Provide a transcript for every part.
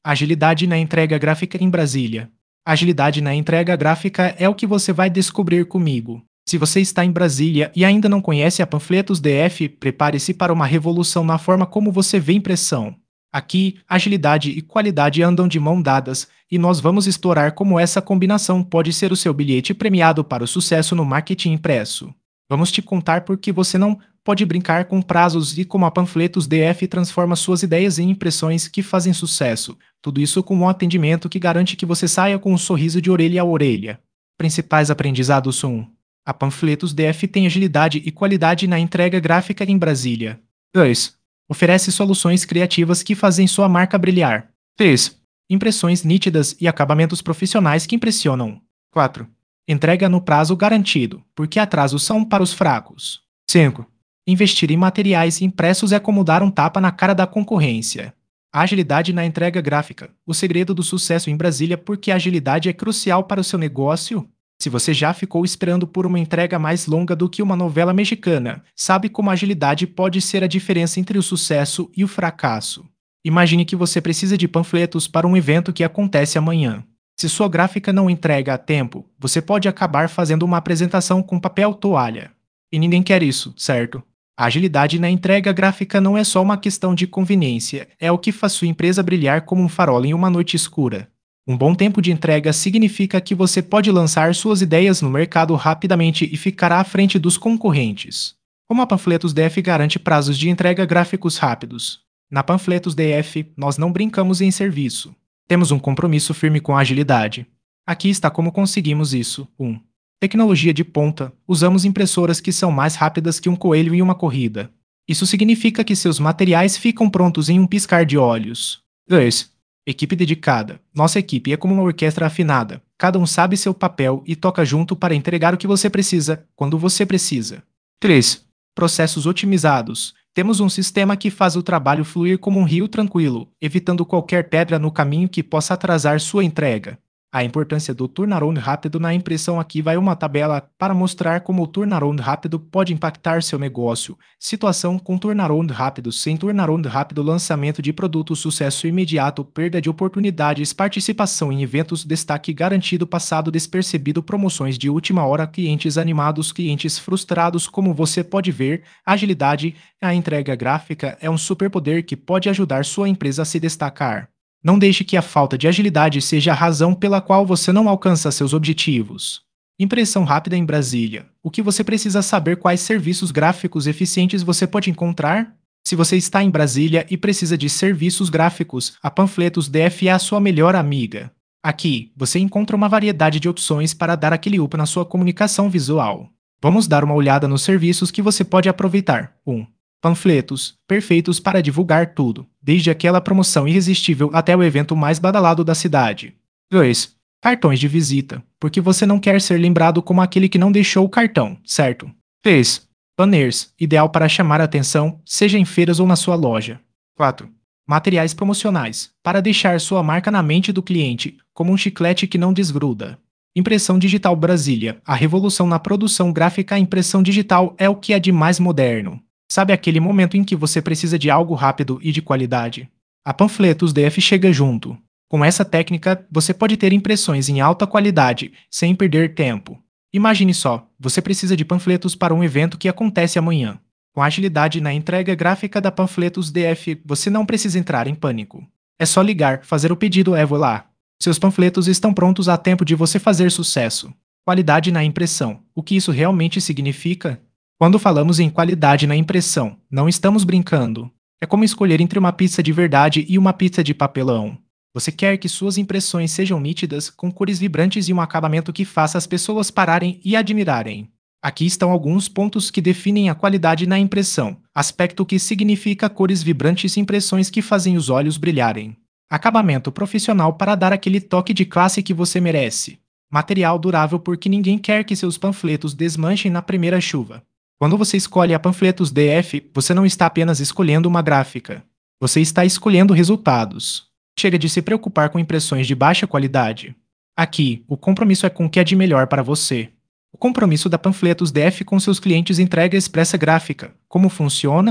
Agilidade na entrega gráfica em Brasília. Agilidade na entrega gráfica é o que você vai descobrir comigo. Se você está em Brasília e ainda não conhece a Panfletos DF, prepare-se para uma revolução na forma como você vê impressão. Aqui, agilidade e qualidade andam de mão dadas, e nós vamos explorar como essa combinação pode ser o seu bilhete premiado para o sucesso no marketing impresso. Vamos te contar por que você não pode brincar com prazos e como a Panfletos DF transforma suas ideias em impressões que fazem sucesso. Tudo isso com um atendimento que garante que você saia com um sorriso de orelha a orelha. Principais aprendizados 1. A Panfletos DF tem agilidade e qualidade na entrega gráfica em Brasília. 2. Oferece soluções criativas que fazem sua marca brilhar. 3. Impressões nítidas e acabamentos profissionais que impressionam. 4. Entrega no prazo garantido, porque atrasos são para os fracos. 5. Investir em materiais impressos é como dar um tapa na cara da concorrência. Agilidade na entrega gráfica. O segredo do sucesso em Brasília porque a agilidade é crucial para o seu negócio. Se você já ficou esperando por uma entrega mais longa do que uma novela mexicana, sabe como a agilidade pode ser a diferença entre o sucesso e o fracasso. Imagine que você precisa de panfletos para um evento que acontece amanhã. Se sua gráfica não entrega a tempo, você pode acabar fazendo uma apresentação com papel toalha. E ninguém quer isso, certo? A agilidade na entrega gráfica não é só uma questão de conveniência, é o que faz sua empresa brilhar como um farol em uma noite escura. Um bom tempo de entrega significa que você pode lançar suas ideias no mercado rapidamente e ficar à frente dos concorrentes. Como a Panfletos DF garante prazos de entrega gráficos rápidos? Na Panfletos DF, nós não brincamos em serviço. Temos um compromisso firme com a agilidade. Aqui está como conseguimos isso. 1. Tecnologia de ponta. Usamos impressoras que são mais rápidas que um coelho em uma corrida. Isso significa que seus materiais ficam prontos em um piscar de olhos. 2. Equipe dedicada. Nossa equipe é como uma orquestra afinada. Cada um sabe seu papel e toca junto para entregar o que você precisa, quando você precisa. 3. Processos otimizados. Temos um sistema que faz o trabalho fluir como um rio tranquilo, evitando qualquer pedra no caminho que possa atrasar sua entrega. A importância do turnaround rápido na impressão. Aqui vai uma tabela para mostrar como o turnaround rápido pode impactar seu negócio. Situação com turnaround rápido. Sem turnaround rápido, lançamento de produto, sucesso imediato, perda de oportunidades, participação em eventos, destaque garantido, passado despercebido, promoções de última hora, clientes animados, clientes frustrados. Como você pode ver, agilidade, a entrega gráfica é um superpoder que pode ajudar sua empresa a se destacar. Não deixe que a falta de agilidade seja a razão pela qual você não alcança seus objetivos. Impressão rápida em Brasília. O que você precisa saber? Quais serviços gráficos eficientes você pode encontrar? Se você está em Brasília e precisa de serviços gráficos, a Panfletos DF é a sua melhor amiga. Aqui, você encontra uma variedade de opções para dar aquele up na sua comunicação visual. Vamos dar uma olhada nos serviços que você pode aproveitar. 1. Panfletos, perfeitos para divulgar tudo, desde aquela promoção irresistível até o evento mais badalado da cidade. 2. Cartões de visita, porque você não quer ser lembrado como aquele que não deixou o cartão, certo? 3. Banners, ideal para chamar a atenção, seja em feiras ou na sua loja. 4. Materiais promocionais, para deixar sua marca na mente do cliente, como um chiclete que não desgruda. Impressão digital Brasília, a revolução na produção gráfica. A impressão digital é o que é de mais moderno. Sabe aquele momento em que você precisa de algo rápido e de qualidade? A Panfletos DF chega junto. Com essa técnica, você pode ter impressões em alta qualidade, sem perder tempo. Imagine só, você precisa de panfletos para um evento que acontece amanhã. Com a agilidade na entrega gráfica da Panfletos DF, você não precisa entrar em pânico. É só ligar, fazer o pedido e voar. Seus panfletos estão prontos a tempo de você fazer sucesso. Qualidade na impressão. O que isso realmente significa? Quando falamos em qualidade na impressão, não estamos brincando. É como escolher entre uma pizza de verdade e uma pizza de papelão. Você quer que suas impressões sejam nítidas, com cores vibrantes e um acabamento que faça as pessoas pararem e admirarem. Aqui estão alguns pontos que definem a qualidade na impressão. Aspecto, que significa cores vibrantes e impressões que fazem os olhos brilharem. Acabamento profissional, para dar aquele toque de classe que você merece. Material durável, porque ninguém quer que seus panfletos desmanchem na primeira chuva. Quando você escolhe a Panfletos DF, você não está apenas escolhendo uma gráfica. Você está escolhendo resultados. Chega de se preocupar com impressões de baixa qualidade. Aqui, o compromisso é com o que é de melhor para você. O compromisso da Panfletos DF com seus clientes. Entrega expressa gráfica. Como funciona?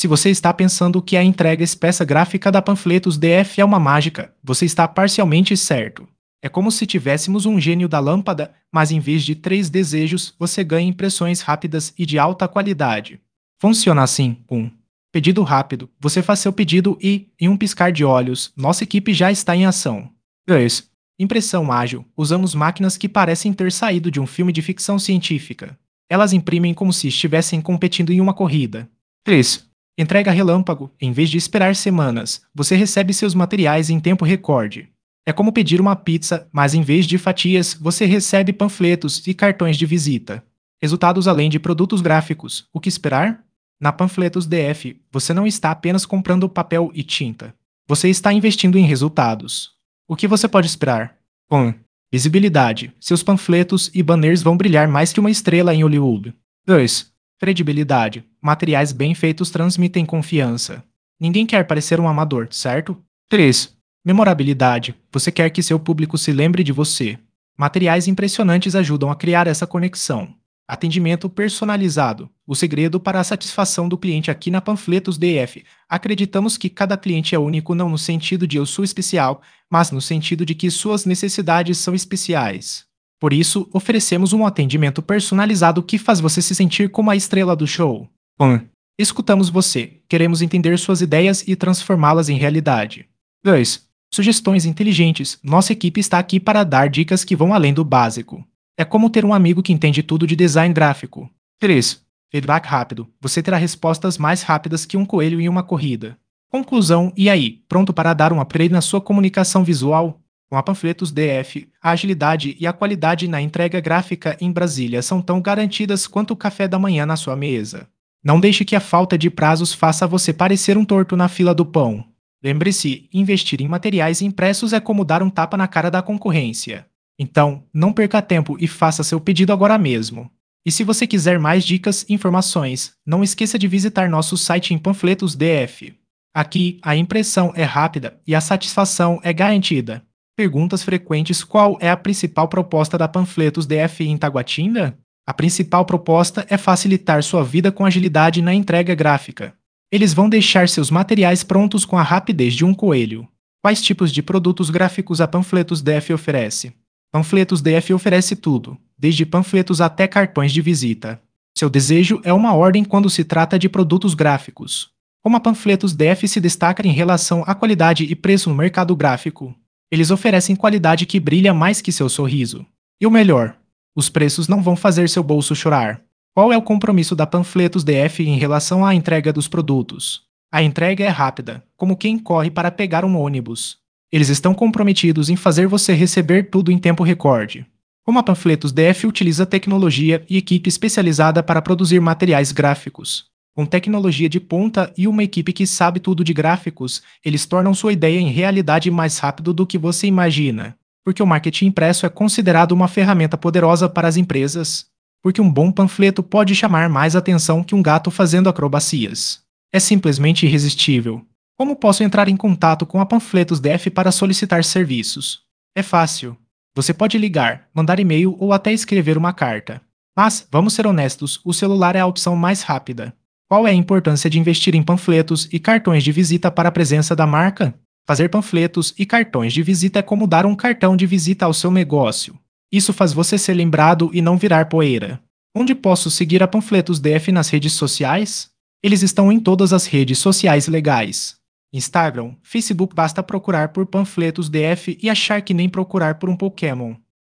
Se você está pensando que a entrega expressa gráfica da Panfletos DF é uma mágica, você está parcialmente certo. É como se tivéssemos um gênio da lâmpada, mas em vez de 3 desejos, você ganha impressões rápidas e de alta qualidade. Funciona assim: 1. Pedido rápido. Você faz seu pedido e, em um piscar de olhos, nossa equipe já está em ação. 2. Impressão ágil. Usamos máquinas que parecem ter saído de um filme de ficção científica. Elas imprimem como se estivessem competindo em uma corrida. 3. Entrega relâmpago. Em vez de esperar semanas, você recebe seus materiais em tempo recorde. É como pedir uma pizza, mas em vez de fatias, você recebe panfletos e cartões de visita. Resultados além de produtos gráficos. O que esperar? Na Panfletos DF, você não está apenas comprando papel e tinta. Você está investindo em resultados. O que você pode esperar? 1. Visibilidade. Seus panfletos e banners vão brilhar mais que uma estrela em Hollywood. 2. Credibilidade. Materiais bem feitos transmitem confiança. Ninguém quer parecer um amador, certo? 3. Memorabilidade. Você quer que seu público se lembre de você. Materiais impressionantes ajudam a criar essa conexão. Atendimento personalizado. O segredo para a satisfação do cliente aqui na Panfletos DF. Acreditamos que cada cliente é único não no sentido de eu sou especial, mas no sentido de que suas necessidades são especiais. Por isso, oferecemos um atendimento personalizado que faz você se sentir como a estrela do show. 1. Escutamos você. Queremos entender suas ideias e transformá-las em realidade. 2. Sugestões inteligentes. Nossa equipe está aqui para dar dicas que vão além do básico. É como ter um amigo que entende tudo de design gráfico. 3. Feedback rápido. Você terá respostas mais rápidas que um coelho em uma corrida. Conclusão: e aí, pronto para dar um upgrade na sua comunicação visual? Com a Panfletos DF, a agilidade e a qualidade na entrega gráfica em Brasília são tão garantidas quanto o café da manhã na sua mesa. Não deixe que a falta de prazos faça você parecer um torto na fila do pão. Lembre-se, investir em materiais impressos é como dar um tapa na cara da concorrência. Então, não perca tempo e faça seu pedido agora mesmo. E se você quiser mais dicas e informações, não esqueça de visitar nosso site em Panfletos DF. Aqui, a impressão é rápida e a satisfação é garantida. Perguntas frequentes: qual é a principal proposta da Panfletos DF em Taguatinga? A principal proposta é facilitar sua vida com agilidade na entrega gráfica. Eles vão deixar seus materiais prontos com a rapidez de um coelho. Quais tipos de produtos gráficos a Panfletos DF oferece? Panfletos DF oferece tudo, desde panfletos até cartões de visita. Seu desejo é uma ordem quando se trata de produtos gráficos. Como a Panfletos DF se destaca em relação à qualidade e preço no mercado gráfico? Eles oferecem qualidade que brilha mais que seu sorriso. E o melhor, os preços não vão fazer seu bolso chorar. Qual é o compromisso da Panfletos DF em relação à entrega dos produtos? A entrega é rápida, como quem corre para pegar um ônibus. Eles estão comprometidos em fazer você receber tudo em tempo recorde. Como a Panfletos DF utiliza tecnologia e equipe especializada para produzir materiais gráficos. Com tecnologia de ponta e uma equipe que sabe tudo de gráficos, eles tornam sua ideia em realidade mais rápido do que você imagina. Porque o marketing impresso é considerado uma ferramenta poderosa para as empresas. Porque um bom panfleto pode chamar mais atenção que um gato fazendo acrobacias. É simplesmente irresistível. Como posso entrar em contato com a Panfletos DF para solicitar serviços? É fácil. Você pode ligar, mandar e-mail ou até escrever uma carta. Mas, vamos ser honestos, o celular é a opção mais rápida. Qual é a importância de investir em panfletos e cartões de visita para a presença da marca? Fazer panfletos e cartões de visita é como dar um cartão de visita ao seu negócio. Isso faz você ser lembrado e não virar poeira. Onde posso seguir a Panfletos DF nas redes sociais? Eles estão em todas as redes sociais legais. Instagram, Facebook, basta procurar por Panfletos DF e achar que nem procurar por um Pokémon.